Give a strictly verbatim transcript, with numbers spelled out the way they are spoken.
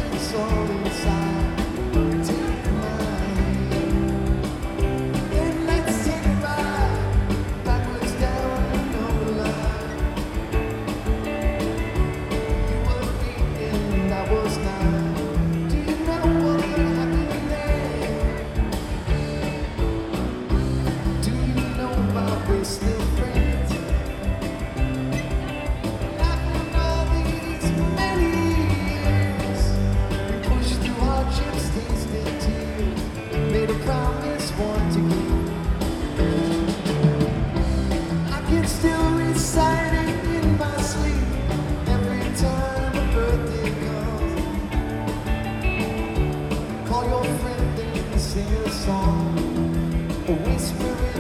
it's all inside. Take my hand, and let's take a ride backwards down the line. You were eight and I was nine. Do you know what happened then? Do you know about we're still friends? After all these many years, we pushed through hardships, tasted tears, made a promise one to keep. I can still recite it in my sleep every time a birthday comes. Call your friend and sing a song, a whisper